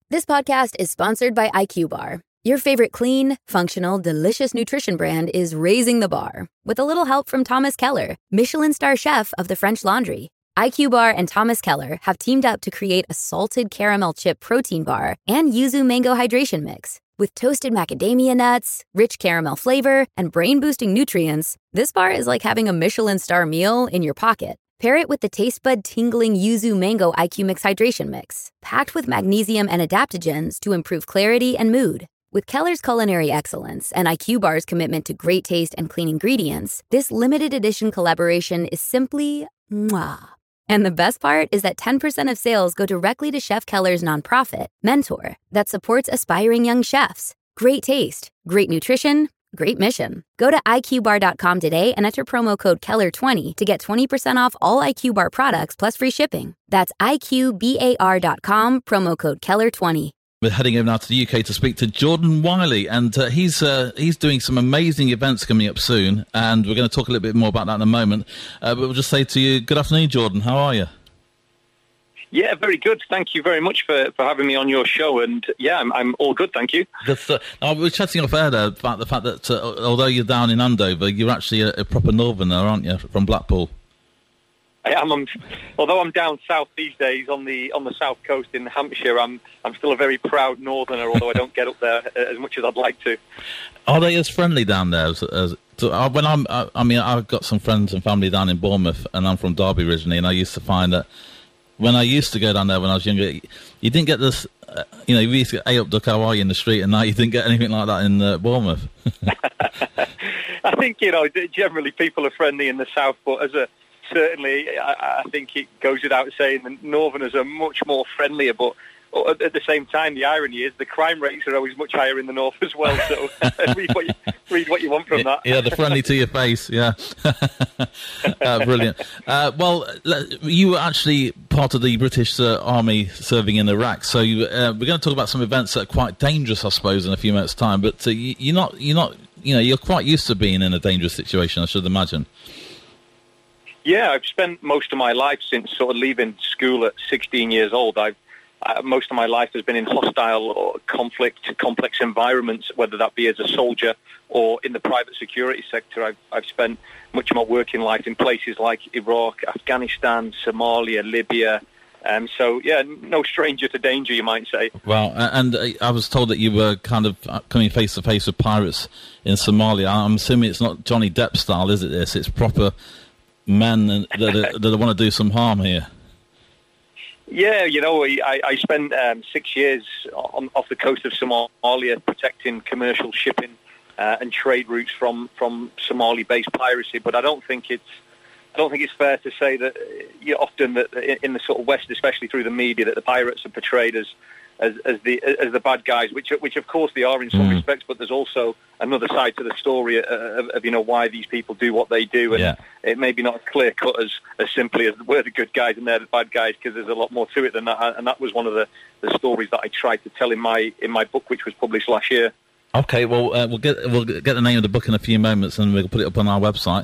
This podcast is sponsored by IQ Bar. Your favorite clean, functional, delicious nutrition brand is raising the bar with a little help from Thomas Keller, Michelin star chef of the French Laundry. IQ Bar and Thomas Keller have teamed up to create a salted caramel chip protein bar and yuzu mango hydration mix. With toasted macadamia nuts, rich caramel flavor, and brain-boosting nutrients, this bar is like having a Michelin star meal in your pocket. Pair it with the taste bud tingling yuzu mango IQ Mix hydration mix, packed with magnesium and adaptogens to improve clarity and mood. With Keller's culinary excellence and IQ Bar's commitment to great taste and clean ingredients, this limited edition collaboration is simply mwah. And the best part is that 10% of sales go directly to Chef Keller's nonprofit, Mentor, that supports aspiring young chefs. Great taste, great nutrition, great mission. Go to iqbar.com today and enter promo code Keller20 to get 20% off all IQ Bar products plus free shipping. That's iqbar.com, promo code Keller20. We're heading over now to the UK to speak to Jordan Wiley, and he's doing some amazing events coming up soon, and we're going to talk a little bit more about that in a moment. But we'll just say to you, good afternoon, Jordan. How are you? Yeah, very good. Thank you very much for having me on your show, and yeah, I'm all good, thank you. Now, we were chatting off air there about the fact that although you're down in Andover, you're actually a proper northerner, aren't you, from Blackpool? I am. Although I'm down south these days on the south coast in Hampshire, I'm still a very proud northerner. Although I don't get up there as much as I'd like to. Are they as friendly down there? I've got some friends and family down in Bournemouth, and I'm from Derby originally, and I used to find that when I used to go down there when I was younger, you didn't get this. You used to get, "Hey up, duck, how are you?" in the street, and now you didn't get anything like that in Bournemouth. I think generally people are friendly in the south, but certainly, I think it goes without saying the Northerners are much more friendlier, but at the same time, the irony is the crime rates are always much higher in the North as well, so read what you want from that. Yeah, the friendly to your face, yeah. Brilliant. Well, you were actually part of the British Army serving in Iraq, so we're going to talk about some events that are quite dangerous, I suppose, in a few minutes' time, but you're quite used to being in a dangerous situation, I should imagine. Yeah, I've spent most of my life since sort of leaving school at 16 years old. Most of my life has been in hostile or conflict, complex environments, whether that be as a soldier or in the private security sector. I've spent much of my working life in places like Iraq, Afghanistan, Somalia, Libya. So, yeah, no stranger to danger, you might say. Well, and I was told that you were kind of coming face-to-face with pirates in Somalia. I'm assuming it's not Johnny Depp style, is it this? It's proper men that want to do some harm here. Yeah, I spent 6 years off the coast of Somalia protecting commercial shipping and trade routes from Somali-based piracy. But I don't think it's fair to say that often that in the sort of West, especially through the media, that the pirates are portrayed as the bad guys, which of course they are in some respects, but there's also another side to the story of why these people do what they do, and it may be not as clear cut as simply as we're the good guys and they're the bad guys, because there's a lot more to it than that, and that was one of the stories that I tried to tell in my book, which was published last year. Okay, well, we'll get the name of the book in a few moments, and we'll put it up on our website.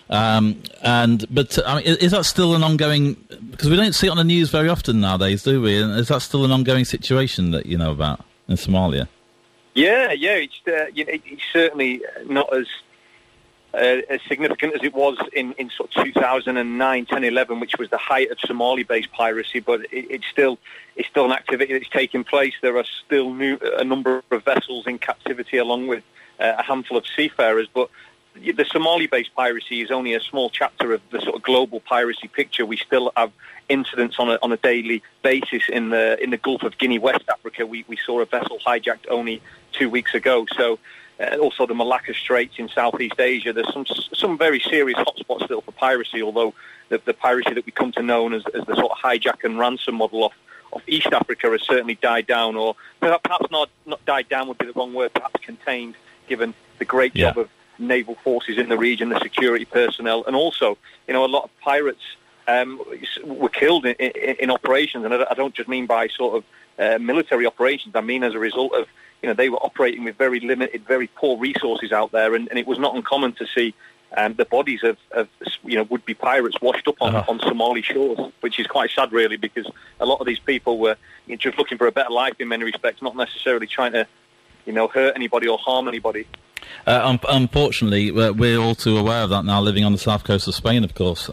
But is that still an ongoing? Because we don't see it on the news very often nowadays, do we? And is that still an ongoing situation that you know about in Somalia? Yeah, it's certainly not as significant as it was in sort of 2009, 10, 11, which was the height of Somali-based piracy. But it's still an activity that's taking place. There are still a number of vessels in captivity, along with a handful of seafarers. But the Somali-based piracy is only a small chapter of the sort of global piracy picture. We still have incidents on a daily basis in the Gulf of Guinea, West Africa. We saw a vessel hijacked only 2 weeks ago. So. Also the Malacca Straits in Southeast Asia. There's some very serious hotspots still for piracy, although the piracy that we come to know as the sort of hijack and ransom model of East Africa has certainly died down, or perhaps not died down would be the wrong word, perhaps contained, given the great job of naval forces in the region, the security personnel, and also, a lot of pirates were killed in operations, and I don't just mean by sort of military operations. I mean as a result of they were operating with very limited, very poor resources out there, and it was not uncommon to see the bodies of would-be pirates washed up on Somali shores, which is quite sad, really, because a lot of these people were just looking for a better life in many respects, not necessarily trying to, hurt anybody or harm anybody. Unfortunately, we're all too aware of that now, living on the south coast of Spain, of course.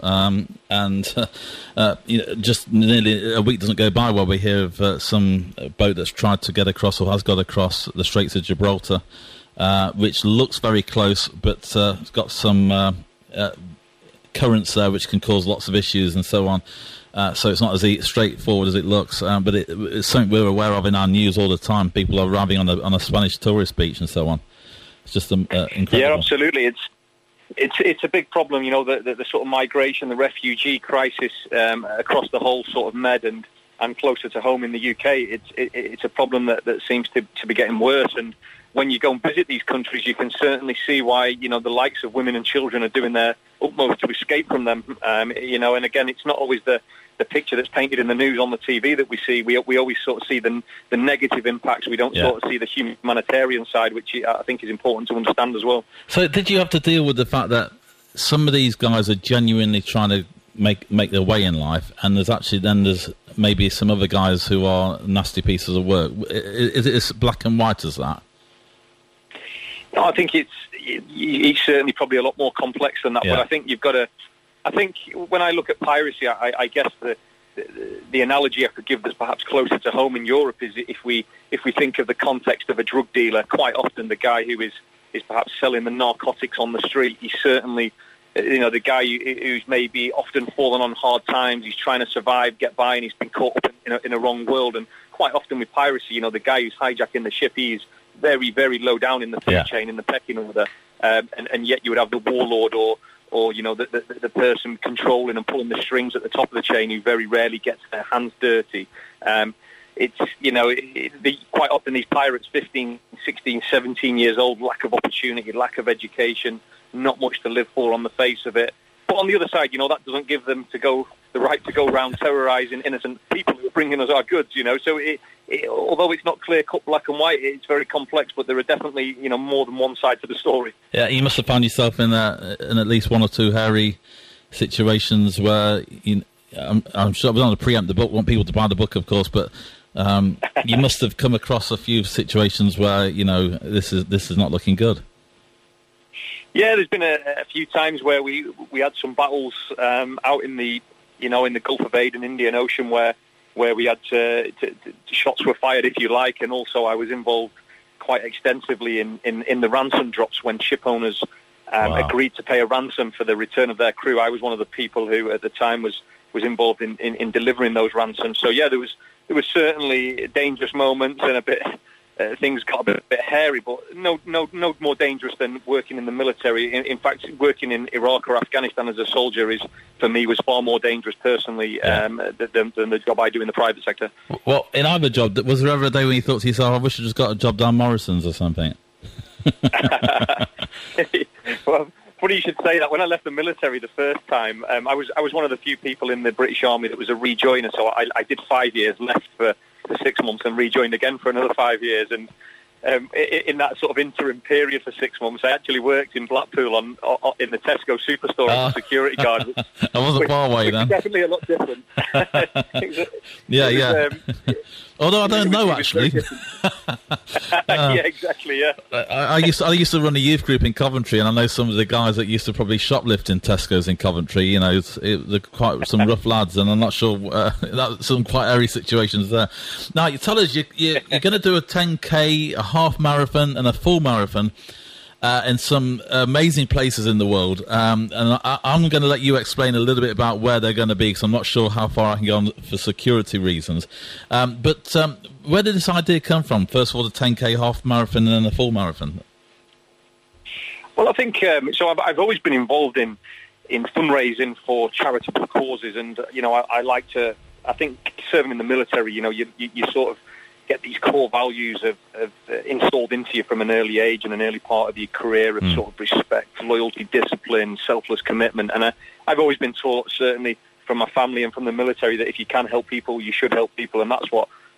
Just nearly a week doesn't go by where we hear of some boat that's tried to get across or has got across the Straits of Gibraltar, which looks very close, but it's got some currents there which can cause lots of issues and so on. So it's not as straightforward as it looks, but it's something we're aware of in our news all the time. People are arriving on a Spanish tourist beach and so on. It's just incredible. Yeah, absolutely. It's a big problem, the sort of migration, the refugee crisis across the whole sort of Med and closer to home in the UK. It's a problem that seems to be getting worse. And when you go and visit these countries, you can certainly see why, the likes of women and children are doing their utmost to escape from them. And again, it's not always the picture that's painted in the news on the TV that we see. We always sort of see the negative impacts. We don't sort of see the humanitarian side, which I think is important to understand as well. So did you have to deal with the fact that some of these guys are genuinely trying to make their way in life, and there's maybe some other guys who are nasty pieces of work? Is it as black and white as that? No, I think it's certainly probably a lot more complex than that. Yeah. But I think you've got to. I think when I look at piracy, I guess the analogy I could give that's perhaps closer to home in Europe is if we think of the context of a drug dealer, quite often the guy who is perhaps selling the narcotics on the street, he's certainly the guy who's maybe often fallen on hard times. He's trying to survive, get by, and he's been caught up in a wrong world. And quite often with piracy, the guy who's hijacking the ship, he's very, very low down in the food chain, in the pecking order, and yet you would have the warlord or the person controlling and pulling the strings at the top of the chain who very rarely gets their hands dirty. Quite often these pirates, 15, 16, 17 years old, lack of opportunity, lack of education, not much to live for on the face of it. But on the other side, that doesn't give them the right to go around terrorising innocent people who are bringing us our goods, So although it's not clear-cut black and white, it's very complex, but there are definitely, more than one side to the story. Yeah, you must have found yourself in at least one or two hairy situations where, I'm sure I don't want to preempt the book, want people to buy the book, of course, but you must have come across a few situations where, this is not looking good. Yeah, there's been a few times where we had some battles out in the in the Gulf of Aden, Indian Ocean, where we had shots were fired, if you like, and also I was involved quite extensively in the ransom drops when ship owners agreed to pay a ransom for the return of their crew. I was one of the people who at the time was involved in delivering those ransoms. So yeah, there was certainly dangerous moments and a bit. Things got a bit hairy, but no more dangerous than working in the military. In fact, working in Iraq or Afghanistan as a soldier was far more dangerous personally than the job I do in the private sector. Well, in either job, was there ever a day when you thought to yourself, I wish I just got a job down Morrison's or something? Well, funny you should say that. When I left the military the first time, I was one of the few people in the British Army that was a rejoiner, so I did 5 years, left for 6 months and rejoined again for another 5 years. And in that sort of interim period for 6 months, I actually worked in Blackpool in the Tesco Superstore as a security guard. I wasn't far away then. Definitely a lot different. Yeah. Although I don't know, actually. Yeah, exactly, yeah. I used to run a youth group in Coventry, and I know some of the guys that used to probably shoplift in Tesco's in Coventry. They're quite some rough lads, and I'm not sure that's some quite airy situations there. Now, you tell us you're going to do a 10K, a half marathon, and a full marathon in some amazing places in the world. And I'm going to let you explain a little bit about where they're going to be, because I'm not sure how far I can go on for security reasons. But where did this idea come from? First of all, the 10K half marathon and then the full marathon. Well, I think so. I've always been involved in fundraising for charitable causes, and I like to. I think serving in the military, you sort of get these core values of installed into you from an early age and an early part of your career of sort of respect, loyalty, discipline, selfless commitment. And I've always been taught, certainly from my family and from the military, that if you can help people, you should help people. And that's what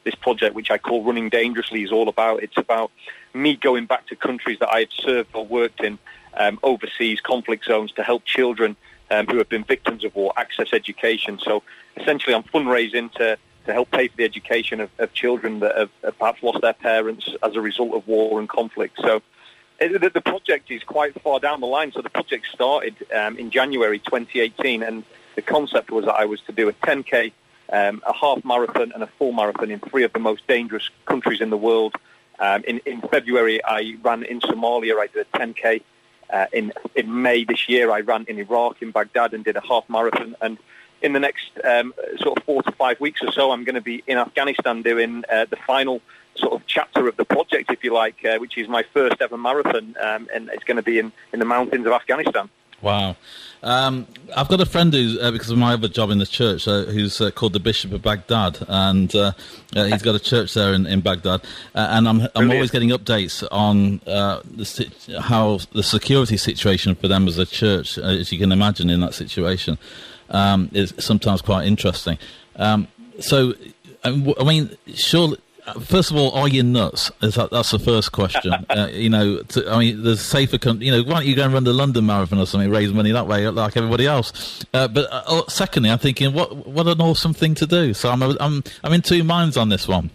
this project, which I call Running Dangerously, is all about. It's about me going back to countries that I had served or worked in, overseas conflict zones, to help children who have been victims of war access education. So essentially I'm fundraising to help pay for the education of children that have perhaps lost their parents as a result of war and conflict. So the project is quite far down the line. So the project started in January 2018, and the concept was that I was to do a 10K, a half marathon and a full marathon in 3 of the most dangerous countries in the world. In February, I ran in Somalia. I did a 10K. In May this year, I ran in Iraq, in Baghdad, and did a half marathon. And in the next sort of 4 to 5 weeks or so, I'm going to be in Afghanistan doing the final sort of chapter of the project, if you like, which is my first ever marathon, and it's going to be in the mountains of Afghanistan. Wow. I've got a friend who's, because of my other job in the church, who's called the Bishop of Baghdad, and he's got a church there in Baghdad, and I'm always getting updates on how the security situation for them as a church, as you can imagine in that situation, is sometimes quite interesting. So, I mean, surely... First of all, are you nuts? That's the first question. There's safer. Why don't you go and run the London Marathon or something, raise money that way, like everybody else? But secondly, I'm thinking, what an awesome thing to do. So I'm in two minds on this one.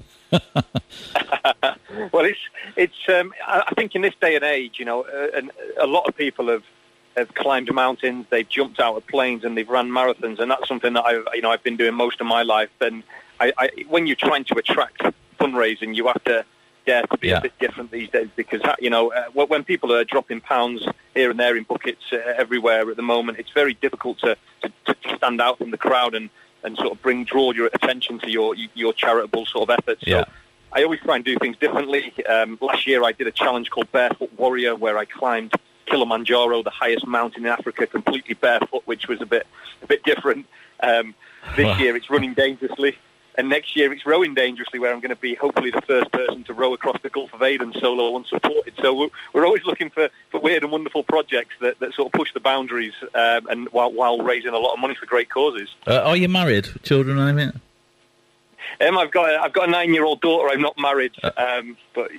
Well, it's. I think in this day and age, and a lot of people have climbed mountains, they've jumped out of planes, and they've run marathons, and that's something that I've been doing most of my life. And when you're trying to attract fundraising, you have to dare to be a bit different these days, because when people are dropping pounds here and there in buckets everywhere at the moment, it's very difficult to stand out from the crowd and sort of draw your attention to your charitable sort of efforts. So I always try and do things differently. Last year I did a challenge called Barefoot Warrior, where I climbed Kilimanjaro, the highest mountain in Africa, completely barefoot, which was a bit different. This year it's Running Dangerously. And next year it's Rowing Dangerously, where I'm going to be hopefully the first person to row across the Gulf of Aden solo unsupported. So we're always looking for weird and wonderful projects that sort of push the boundaries, and while raising a lot of money for great causes. Are you married? Children or anything? I've got a 9-year-old daughter. I'm not married, but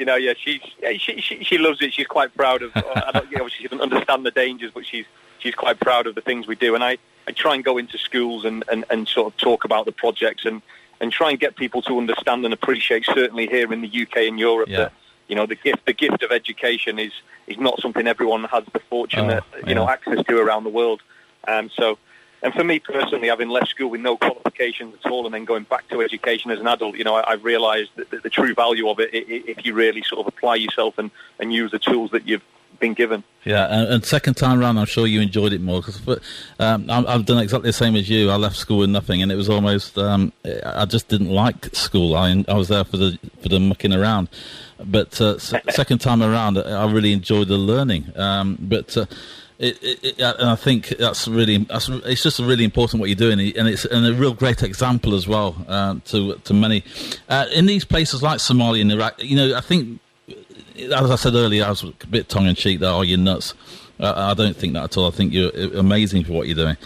she loves it. She's quite proud of. She doesn't understand the dangers, but she's quite proud of the things we do. And I try and go into schools and sort of talk about the projects and try and get people to understand and appreciate, certainly here in the UK and Europe, that the gift of education is not something everyone has the fortune access to around the world. And for me personally, having left school with no qualifications at all and then going back to education as an adult, I've realised that the true value of it if you really sort of apply yourself and use the tools that you've been given. Yeah, and second time round, I'm sure you enjoyed it more, because I've done exactly the same as you. I left school with nothing, and it was almost I just didn't like school. I was there for the mucking around, but second time around, I really enjoyed the learning. And I think it's just really important what you're doing, and it's a real great example as well to many in these places like Somalia and Iraq. I think, as I said earlier, I was a bit tongue-in-cheek there. Are you nuts? I don't think that at all. I think you're amazing for what you're doing.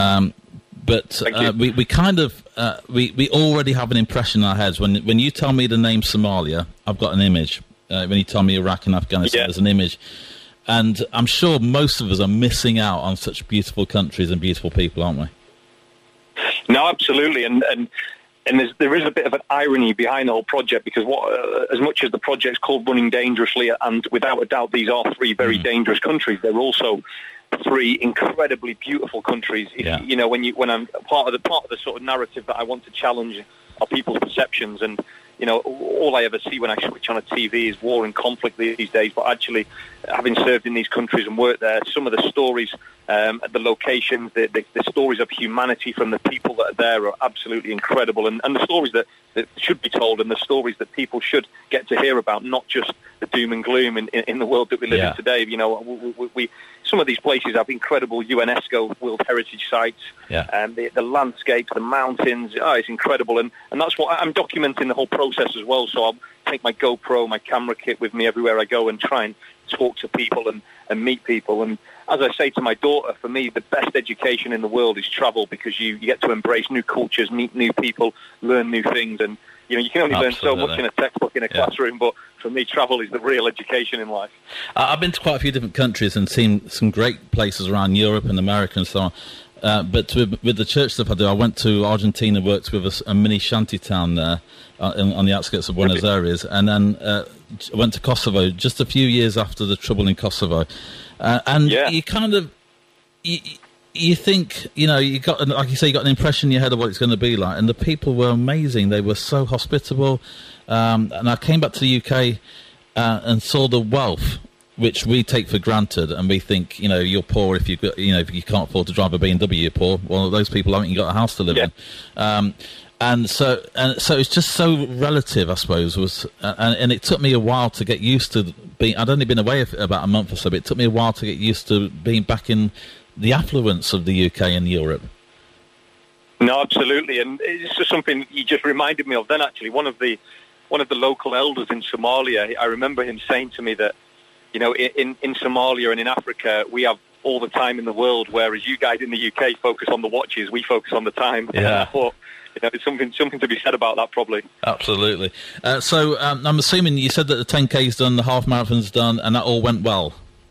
But we kind of we already have an impression in our heads. When you tell me the name Somalia, I've got an image. When you tell me Iraq and Afghanistan, there's an image. And I'm sure most of us are missing out on such beautiful countries and beautiful people, aren't we? No, absolutely. And there is a bit of an irony behind the whole project, because as much as the project's called Running Dangerously, and without a doubt these are 3 very dangerous countries, they're also 3 incredibly beautiful countries. When I'm part of the sort of narrative that I want to challenge are people's perceptions, and all I ever see when I switch on a TV is war and conflict these days. But actually, having served in these countries and worked there, some of the stories, the locations, the stories of humanity from the people that are there are absolutely incredible. And the stories that should be told, and the stories that people should get to hear about, not just the doom and gloom in the world that we live in today. We some of these places have incredible UNESCO World Heritage sites, and the landscapes, the mountains. It's incredible, and that's what I'm documenting the whole process as well. So I'll take my GoPro, my camera kit with me everywhere I go, and try and talk to people and meet people. And as I say to my daughter, for me, the best education in the world is travel, because you get to embrace new cultures, meet new people, learn new things. And You can only learn so much in a textbook in a classroom, but for me, travel is the real education in life. I've been to quite a few different countries and seen some great places around Europe and America and so on. But with the church stuff I do, I went to Argentina, worked with a mini shanty town there on the outskirts of Buenos Aires, and then went to Kosovo just a few years after the trouble in Kosovo. You kind of... You think, you got, like you say, you got an impression in your head of what it's going to be like, and the people were amazing. They were so hospitable, and I came back to the UK and saw the wealth which we take for granted, and we think, you're poor if you've got, if you can't afford to drive a BMW, you're poor. Well, those people haven't got a house to live in, and so it's just so relative, I suppose. And it took me a while to get used to being. I'd only been away about a month or so, but it took me a while to get used to being back in the affluence of the UK and Europe. No, absolutely, and it's just something you just reminded me of. Then, actually, one of the local elders in Somalia, I remember him saying to me that, in Somalia and in Africa, we have all the time in the world, whereas you guys in the UK focus on the watches, we focus on the time. Yeah. And I thought, there's something to be said about that, probably. Absolutely. So I'm assuming you said that the 10K's done, the half marathon's done, and that all went well.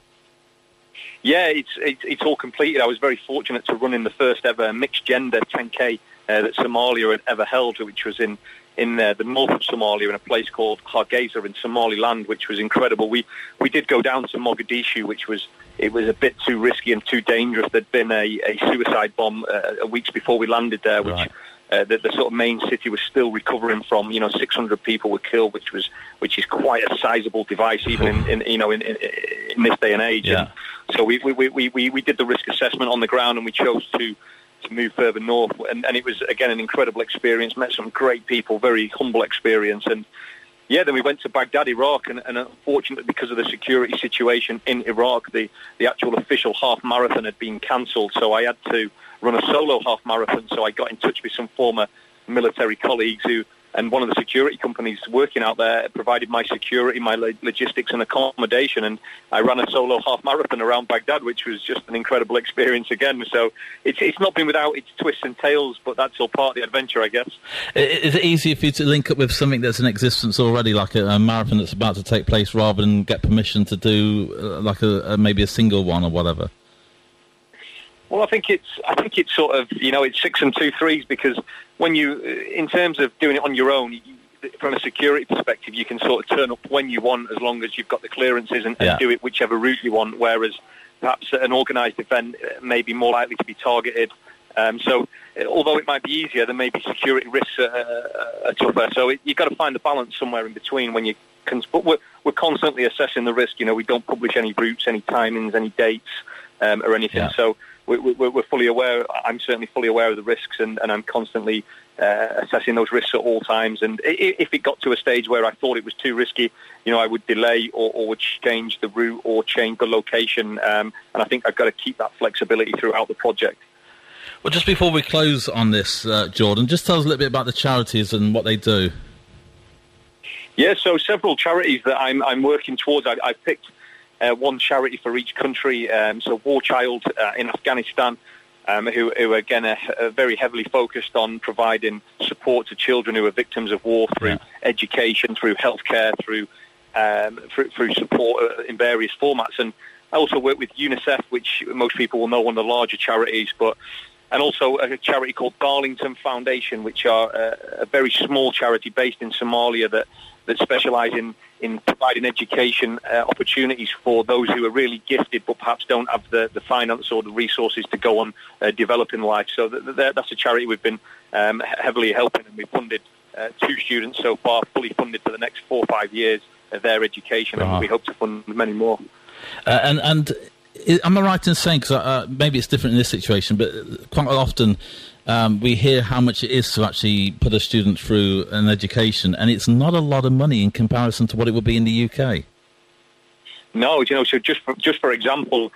Yeah, it's all completed. I was very fortunate to run in the first ever mixed gender 10K that Somalia had ever held, which was in the north of Somalia in a place called Hargeisa in Somaliland, which was incredible. We did go down to Mogadishu, which was a bit too risky and too dangerous. There'd been a suicide bomb weeks before we landed there, which right. The sort of main city was still recovering from. 600 people were killed, which is quite a sizable device even in this day and age. Yeah. And so we did the risk assessment on the ground, and we chose to move further north, and it was again an incredible experience. Met some great people, very humble experience, and then we went to Baghdad, Iraq, and unfortunately because of the security situation in Iraq, the actual official half marathon had been cancelled, so I had to run a solo half marathon. So I got in touch with some former military colleagues and one of the security companies working out there provided my security, my logistics and accommodation, and I ran a solo half marathon around Baghdad, which was just an incredible experience again. So it's not been without its twists and tails, but that's all part of the adventure, I guess. Is it easier for you to link up with something that's in existence already, like a marathon that's about to take place, rather than get permission to do like maybe a single one or whatever? Well, I think it's sort of, it's 6 and 2 3s, because when you, in terms of doing it on your own, from a security perspective, you can sort of turn up when you want as long as you've got the clearances and do it whichever route you want, whereas perhaps an organised event may be more likely to be targeted. So although it might be easier, there may be security risks are tougher. So you've got to find the balance somewhere in between when you can. But we're constantly assessing the risk. We don't publish any routes, any timings, any dates or anything. Yeah. So we're fully aware. I'm certainly fully aware of the risks, and I'm constantly assessing those risks at all times. And if it got to a stage where I thought it was too risky, I would delay or would change the route or change the location. And I think I've got to keep that flexibility throughout the project. Well, just before we close on this, Jordan, just tell us a little bit about the charities and what they do. Yeah, so several charities that I'm working towards. I picked one charity for each country. So War Child in Afghanistan, who again are very heavily focused on providing support to children who are victims of war through education, through healthcare, through support in various formats. And I also work with UNICEF, which most people will know, one of the larger charities, and also a charity called Darlington Foundation, which are a very small charity based in Somalia that specialise in providing education opportunities for those who are really gifted but perhaps don't have the finance or the resources to go on developing life. So that's a charity we've been heavily helping, and we've funded 2 students so far, fully funded for the next 4 or 5 years of their education, and we hope to fund many more. And am I right in saying, because maybe it's different in this situation, but quite often we hear how much it is to actually put a student through an education, and it's not a lot of money in comparison to what it would be in the UK. No, so just for example,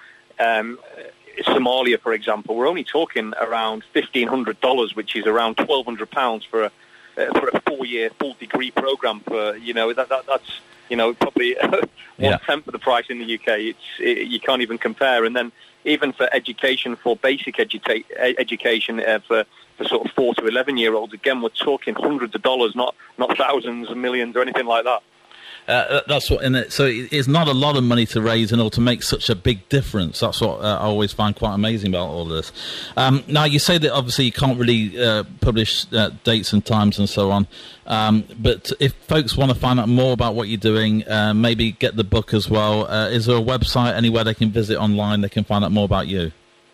Somalia, for example, we're only talking around $1,500, which is around £1,200 for a 4-year full degree program. For that's probably 1/10 of the price in the UK. You can't even compare. And then even for education, for basic education, for for sort of 4 to 11-year-olds. Again, we're talking hundreds of dollars, not thousands and millions or anything like that. That's what, so it's not a lot of money to raise in order to make such a big difference. That's what I always find quite amazing about all this. Now, you say that obviously you can't really publish dates and times and so on, but if folks want to find out more about what you're doing, maybe get the book as well, is there a website anywhere they can visit online they can find out more about you?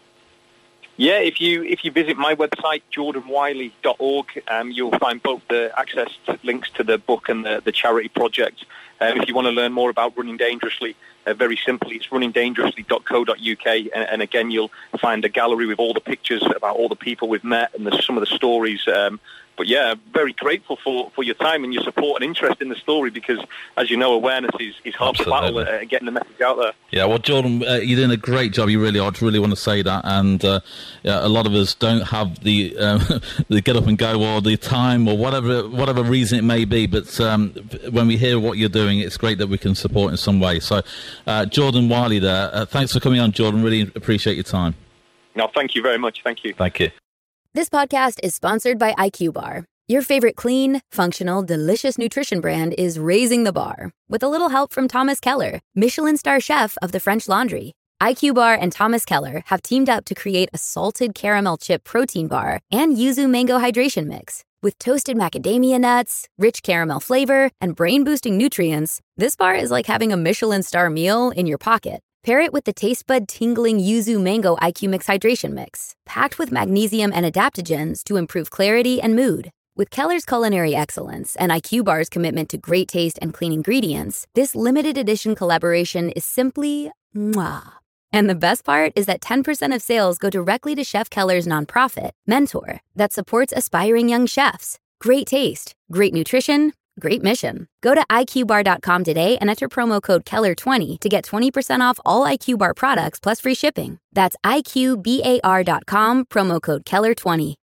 Yeah, if you visit my website, jordanwiley.org, you'll find both the access links to the book and the charity project. If you want to learn more about Running Dangerously, very simply, it's runningdangerously.co.uk, and again, you'll find a gallery with all the pictures about all the people we've met and some of the stories. But yeah, very grateful for your time and your support and interest in the story, because, as you know, awareness is half the battle at getting the message out there. Yeah, well, Jordan, you're doing a great job. You really are. I really want to say that. And a lot of us don't have the get up and go or the time or whatever reason it may be. But when we hear what you're doing, it's great that we can support in some way. So, Jordan Wiley there, thanks for coming on, Jordan. Really appreciate your time. No, thank you very much. Thank you. Thank you. This podcast is sponsored by IQ Bar. Your favorite clean, functional, delicious nutrition brand is raising the bar with a little help from Thomas Keller, Michelin star chef of the French Laundry. IQ Bar and Thomas Keller have teamed up to create a salted caramel chip protein bar and yuzu mango hydration mix. With toasted macadamia nuts, rich caramel flavor, and brain-boosting nutrients, this bar is like having a Michelin star meal in your pocket. Pair it with the taste bud tingling yuzu mango IQ Mix hydration mix, packed with magnesium and adaptogens to improve clarity and mood. With Keller's culinary excellence and IQ Bar's commitment to great taste and clean ingredients, this limited edition collaboration is simply mwah. And the best part is that 10% of sales go directly to Chef Keller's nonprofit, Mentor, that supports aspiring young chefs. Great taste, great nutrition, great mission. Go to IQBar.com today and enter promo code Keller20 to get 20% off all IQ Bar products plus free shipping. That's IQBAR.com, promo code Keller20.